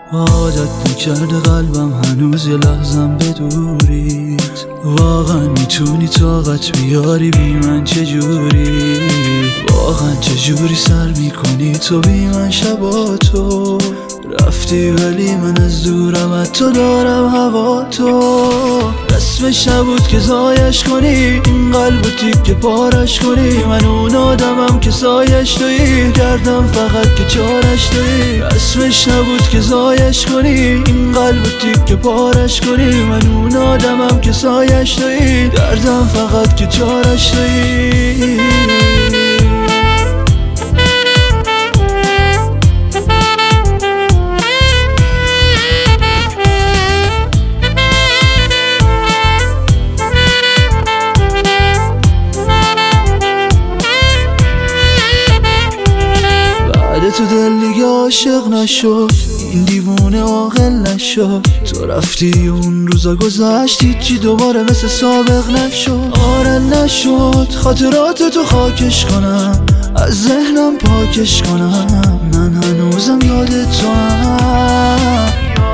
عادت نکرده قلبم هنوز یه لحظم بدوریت. واقعا میتونی طاقت بیاری بی من چجوری؟ واقعا چجوری سر میکنی تو بی من شباتو؟ رفتی ولی من از دورم از تو دارم هوا تو. رسمش نبود که زایش کنی این قلب و تیکه پارش کنی. من اون آدمم که سایش تویی، کردم فقط که چارش تویی. رسمش نبود که زایش کنی این قلب و تیکه پارش کنی. من اون آدمم که سایش تویی، کردم فقط که چارش تویی. تو دل دیگه عاشق نشد، این دیوونه عاقل نشد. تو رفتی اون روزا گذشت، هیچی دوباره مثل سابق نشد. آره نشد خاطرات تو خاکش کنم، از ذهنم پاکش کنم. من هنوزم یاد تو هم.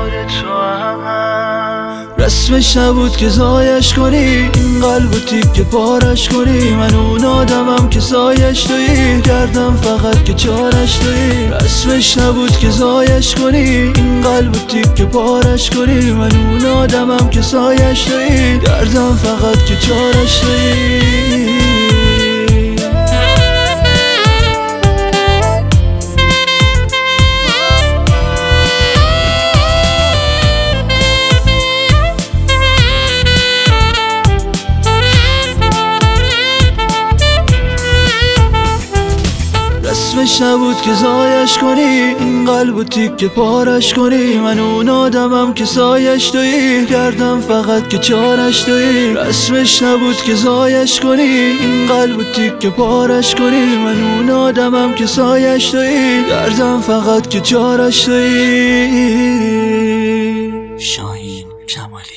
رسمش نبود که زایش کنی این قلب و تیکه پارش کنی. من اون آدمم که سایش تویی، کردم فقط که چارش تویی. رسمش نبود که زایش کنی این قلب و تیکه پارش کنی. من اون آدمم که سایش تویی، کردم فقط که چارش تویی. رسمش نبود که زایش کنی این قلب و تیکه پارش کنی. من اون آدمم که سایش تویی، کردم فقط که چارش تویی. رسمش نبود که زایش کنی این قلب و تیکه پارش کنی. من اون آدمم که سایش تویی، کردم فقط که چارش تویی. شاهین کمالی.